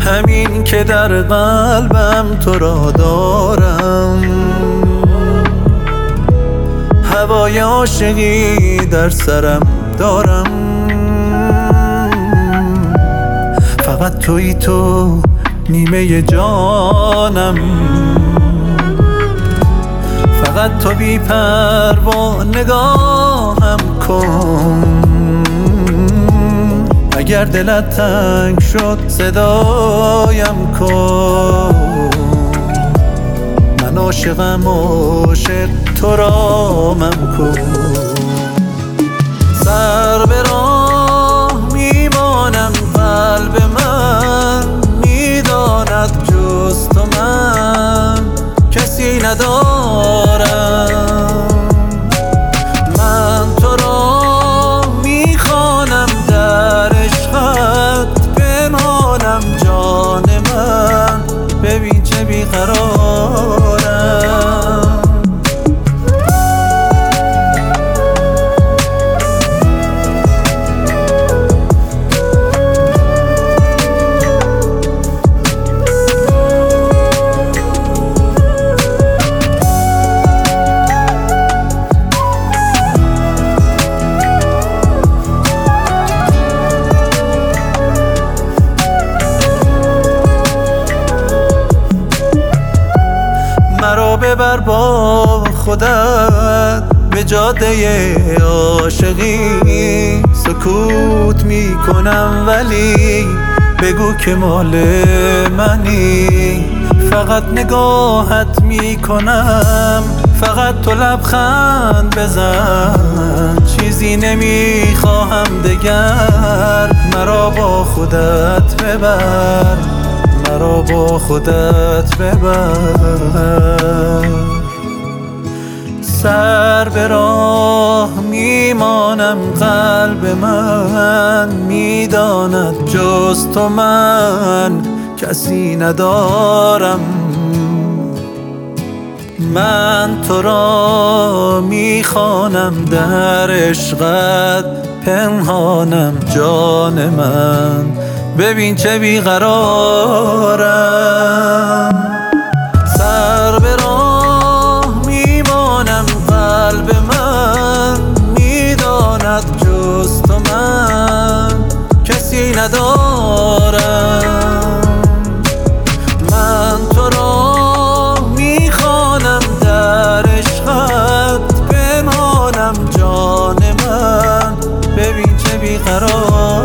همین که در قلبم تو را دارم، هوای عاشقی در سرم دارم. فقط تویی تو نیمه جانم، فقط تو بی پروا نگاهم کن. اگر دلت تنگ شد صدایم کن. من عاشقم عاشق تو رامم کن. سر به راه میمانم قلب من میداند جز تو من کسی ندارم. من تو را میخوانم در عشقت پنهانم جان من ببین چه بیقرارم. مرا ببر با خودت به جاده عاشقی. سکوت میکنم ولی بگو که مال منی. فقط نگاهت میکنم، فقط تو لبخند بزن. چیزی نمیخواهم دگر. مرا با خودت ببر، مرا با خودت ببر. سر به راه میمانم قلب من میداند جز تو من کسی ندارم. من تو را میخوانم در عشقت پنهانم جان من ببین چه بیقرارم. سر به راه میمانم قلب من میداند جز تو من کسی ندارم. من تو را میخوانم در عشقت پنهانم جان من ببین چه بیقرارم.